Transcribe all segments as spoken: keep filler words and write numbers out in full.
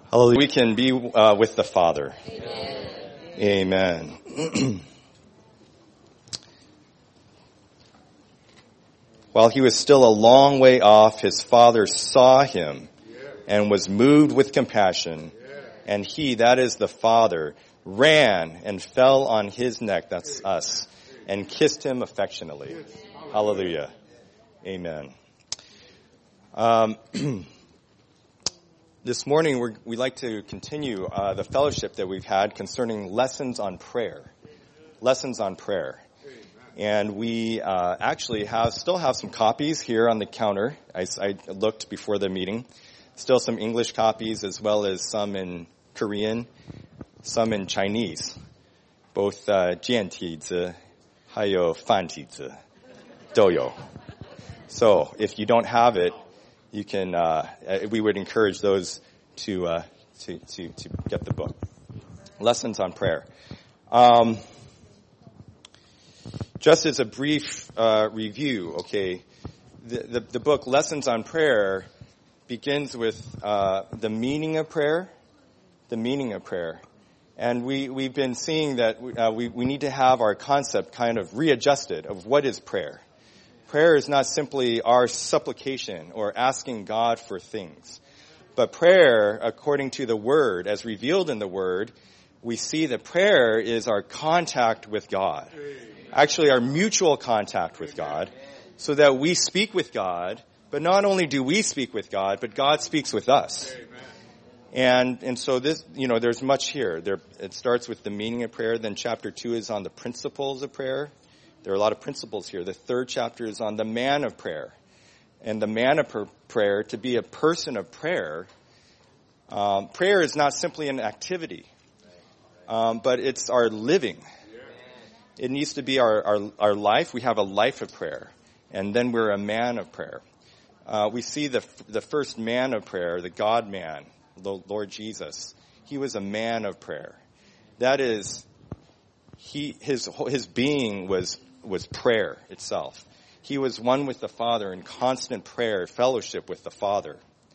Hallelujah. We can be uh, with the Father. Amen. Amen. While he was still a long way off, his father saw him and was moved with compassion. And he, that is the Father, ran and fell on his neck, that's us, and kissed him affectionately. Hallelujah. Amen. Um, this morning we're, we'd like to continue uh, the fellowship that we've had concerning lessons on prayer. Lessons on prayer. And we uh, actually have still have some copies here on the counter. I, I looked before the meeting. Still some English copies as well as some in Korean, some in Chinese. Both uh, 简体字还有繁体字都有. So if you don't have it, you can. Uh, we would encourage those to uh, to to to get the book. Lessons on prayer. Um, just as a brief uh, review, okay, the, the the book Lessons on Prayer begins with uh, the meaning of prayer, the meaning of prayer, and we we've been seeing that uh, we we need to have our concept kind of readjusted of what is prayer. Prayer is not simply our supplication or asking God for things. But prayer, according to the Word, as revealed in the Word, we see that prayer is our contact with God. Actually, our mutual contact with God, so that we speak with God, but not only do we speak with God, but God speaks with us. And and so this, you know, there's much here. There, it starts with the meaning of prayer, then chapter two is on the principles of prayer. There are a lot of principles here. The third chapter is on the man of prayer. And the man of prayer, to be a person of prayer, um, prayer is not simply an activity, um, but it's our living. It needs to be our, our, our life. We have a life of prayer. And then we're a man of prayer. Uh, we see the, the first man of prayer, the God man, the Lord Jesus. He was a man of prayer. That is, he, his, his being was was prayer itself. He was one with the Father in constant prayer, fellowship with the Father.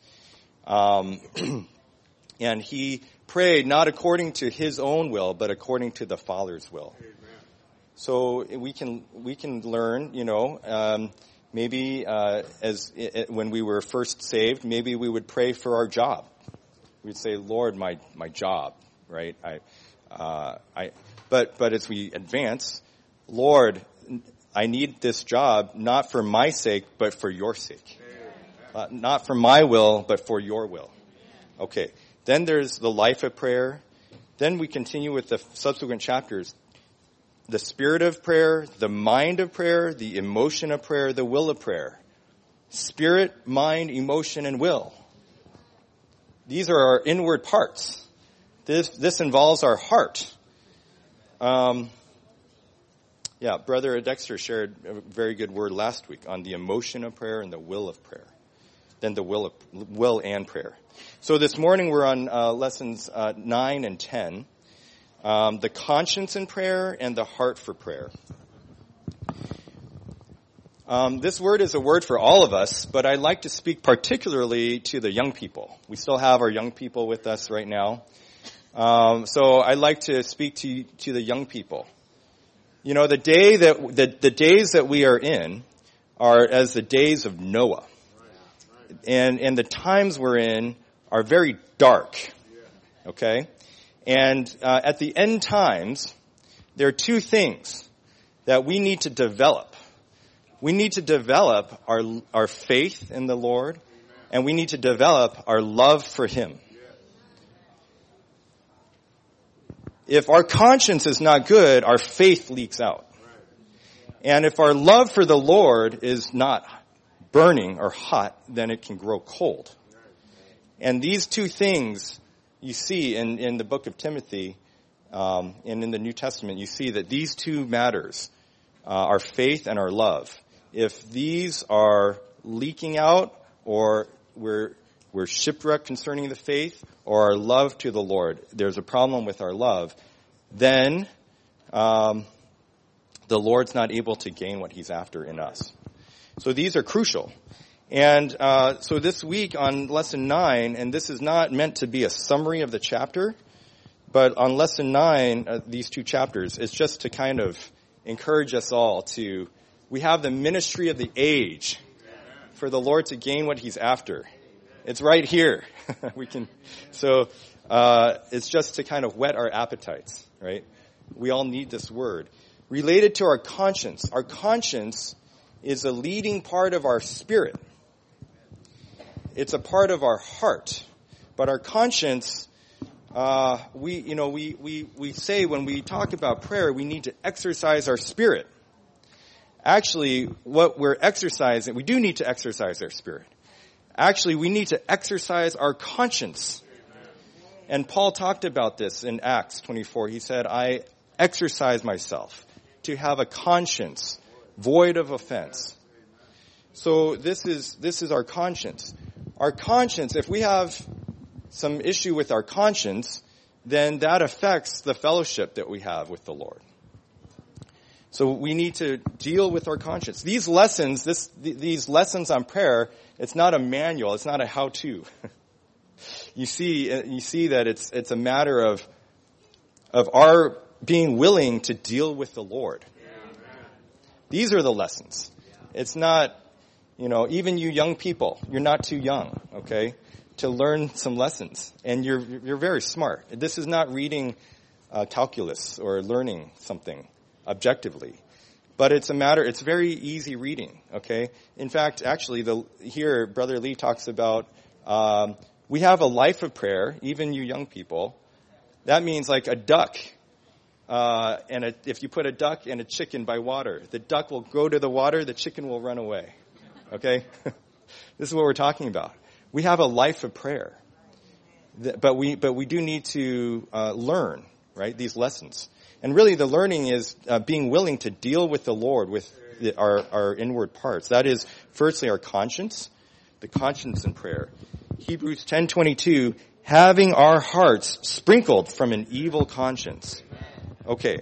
Um, and he prayed not according to his own will, but according to the Father's will. Amen. So we can we can learn, you know, um, maybe uh, as it, when we were first saved, maybe we would pray for our job. We'd say, Lord, my my job, right? I, uh, I. But but as we advance, Lord, I need this job not for my sake, but for your sake. Uh, not for my will, but for your will. Okay. Then there's the life of prayer. Then we continue with the subsequent chapters. The spirit of prayer, the mind of prayer, the emotion of prayer, the will of prayer. Spirit, mind, emotion, and will. These are our inward parts. This, this involves our heart. Um, Yeah, Brother Dexter shared a very good word last week on the emotion of prayer and the will of prayer. Then the will of, will and prayer. So this morning we're on uh, lessons uh, nine and ten. Um, the conscience in prayer and the heart for prayer. Um, this word is a word for all of us, but I'd like to speak particularly to the young people. We still have our young people with us right now. Um, so I'd like to speak to to the young people. You know, the day that the, the days that we are in are as the days of Noah. And and the times we're in are very dark. Okay? And uh, at the end times, there are two things that we need to develop. We need to develop our our faith in the Lord, and we need to develop our love for him. If our conscience is not good, our faith leaks out. And if our love for the Lord is not burning or hot, then it can grow cold. And these two things you see in, in the book of Timothy um, and in the New Testament, you see that these two matters, uh, our faith and our love. If these are leaking out or we're we're shipwrecked concerning the faith, or our love to the Lord, there's a problem with our love, then um, the Lord's not able to gain what he's after in us. So these are crucial. And uh, so this week on lesson nine, and this is not meant to be a summary of the chapter, but on lesson nine, uh, these two chapters, it's just to kind of encourage us all to, we have the ministry of the age for the Lord to gain what he's after. It's right here. we can, so uh, it's just to kind of whet our appetites, right? We all need this word. Related to our conscience. Our conscience is a leading part of our spirit. It's a part of our heart. But our conscience, uh, we, you know, we, we, we say when we talk about prayer, we need to exercise our spirit. Actually, what we're exercising, we do need to exercise our spirit. Actually, we need to exercise our conscience. And Paul talked about this in Acts twenty-four. He said, I exercise myself to have a conscience void of offense. So this is, this is our conscience. Our conscience, if we have some issue with our conscience, then that affects the fellowship that we have with the Lord. So we need to deal with our conscience. These lessons, this, th- these lessons on prayer, it's not a manual, it's not a how-to. you see, you see that it's, it's a matter of, of our being willing to deal with the Lord. These are the lessons. It's not, you know, even you young people, you're not too young, okay, to learn some lessons. And you're, you're very smart. This is not reading uh, calculus or learning something objectively. But it's a matter, it's very easy reading, okay? In fact, actually, the, here, Brother Lee talks about, um, we have a life of prayer, even you young people. That means like a duck. Uh, and a, if you put a duck and a chicken by water, the duck will go to the water, the chicken will run away. Okay? This is what we're talking about. We have a life of prayer. But we, but we do need to, uh, learn, right? These lessons. And really the learning is, uh, being willing to deal with the Lord with the, our, our inward parts. That is, firstly, our conscience, the conscience in prayer. Hebrews ten twenty-two, having our hearts sprinkled from an evil conscience. Okay.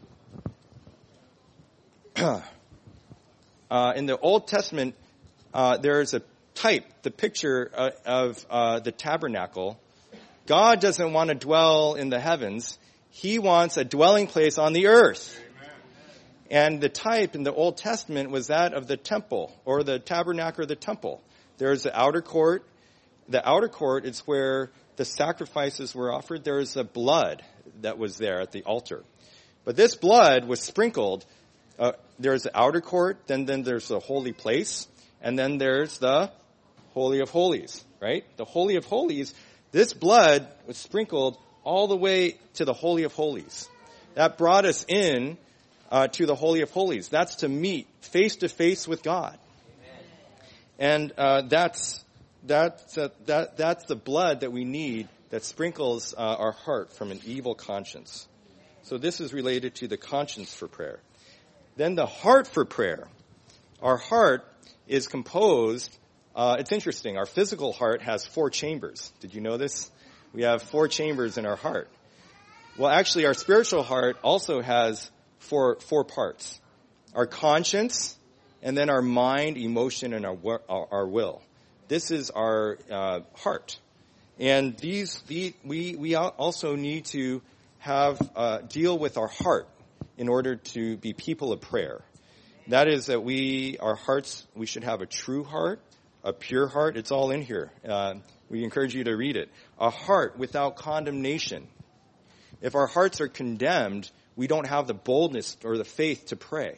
uh, in the Old Testament, uh, there is a type, the picture uh, of uh, the tabernacle. God doesn't want to dwell in the heavens. He wants a dwelling place on the earth. Amen. And the type in the Old Testament was that of the temple, or the tabernacle or the temple. There's the outer court. The outer court is where the sacrifices were offered. There is the blood that was there at the altar. But this blood was sprinkled. Uh, there's the outer court, then, then there's the holy place, and then there's the Holy of Holies, right? The Holy of Holies, this blood was sprinkled all the way to the Holy of Holies. That brought us in uh, to the Holy of Holies. That's to meet face to face with God. Amen. And uh, that's that's uh, that that's the blood that we need that sprinkles uh, our heart from an evil conscience. So this is related to the conscience for prayer. Then the heart for prayer. Our heart is composed, uh, it's interesting, our physical heart has four chambers. Did you know this? We have four chambers in our heart. Well, actually, our spiritual heart also has four, four parts. Our conscience, and then our mind, emotion, and our, our, our will. This is our uh, heart. And these, the, we, we also need to have, uh, deal with our heart in order to be people of prayer. That is that we, our hearts, we should have a true heart, a pure heart. It's all in here. Uh, we encourage you to read it. A heart without condemnation. If our hearts are condemned, we don't have the boldness or the faith to pray.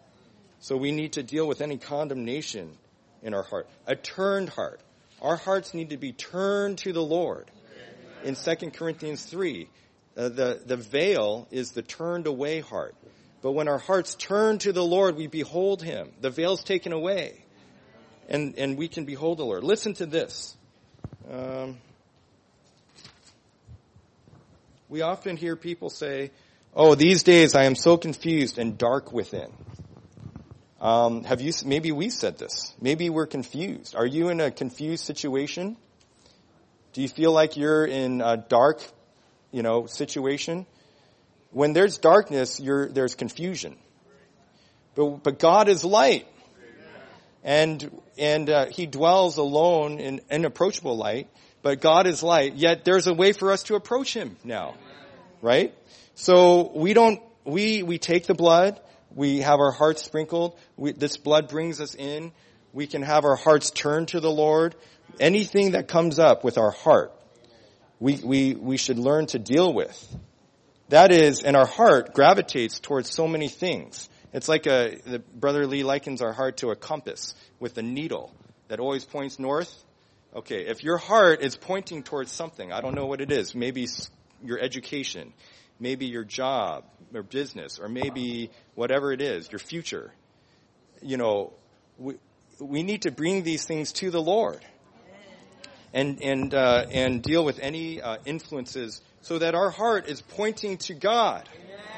So we need to deal with any condemnation in our heart. A turned heart. Our hearts need to be turned to the Lord. In Second Corinthians three, uh, the, the veil is the turned away heart. But when our hearts turn to the Lord, we behold Him. The veil's taken away. And, and we can behold the Lord. Listen to this. Um, we often hear people say, oh, these days I am so confused and dark within. Um, have you, maybe we said this. Maybe we're confused. Are you in a confused situation? Do you feel like you're in a dark, you know, situation? When there's darkness, you're, there's confusion. But, but God is light. And, and, uh, he dwells alone in inapproachable light, but God is light, yet there's a way for us to approach him now. Right? So we don't, we, we take the blood, we have our hearts sprinkled, we, this blood brings us in, we can have our hearts turned to the Lord. Anything that comes up with our heart, we, we, we should learn to deal with. That is, and our heart gravitates towards so many things. It's like a, the Brother Lee likens our heart to a compass with a needle that always points north. Okay, if your heart is pointing towards something, I don't know what it is, maybe your education, maybe your job or business, or maybe whatever it is, your future, you know, we, we need to bring these things to the Lord and, and, uh, and deal with any, uh, influences so that our heart is pointing to God.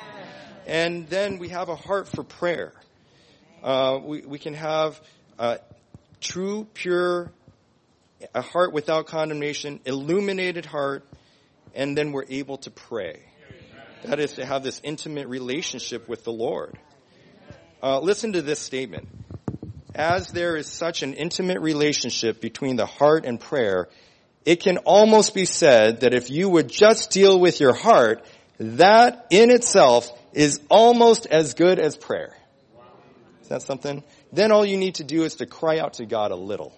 And then we have a heart for prayer. Uh, we, we can have a true, pure, a heart without condemnation, illuminated heart, and then we're able to pray. That is to have this intimate relationship with the Lord. Uh, listen to this statement. As there is such an intimate relationship between the heart and prayer, it can almost be said that if you would just deal with your heart, that in itself is almost as good as prayer. Is that something? Then all you need to do is to cry out to God a little.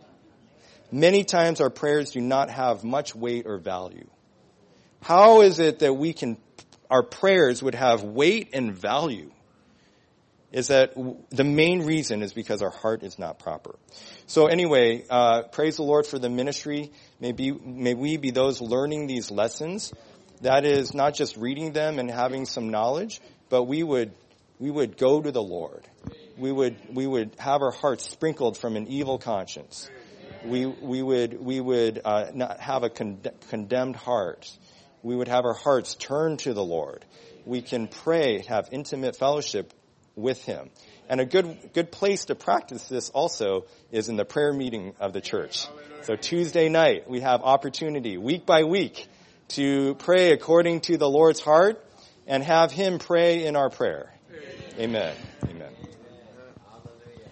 Many times our prayers do not have much weight or value. How is it that we can, our prayers would have weight and value? Is that the main reason is because our heart is not proper. So anyway, uh, praise the Lord for the ministry. May, be, may we be those learning these lessons. That is not just reading them and having some knowledge, but we would, we would go to the Lord. We would, we would have our hearts sprinkled from an evil conscience. We, we would, we would, uh, not have a con- condemned heart. We would have our hearts turned to the Lord. We can pray, have intimate fellowship with him. And a good, good place to practice this also is in the prayer meeting of the church. So Tuesday night, we have opportunity week by week to pray according to the Lord's heart and have him pray in our prayer. Amen. Amen.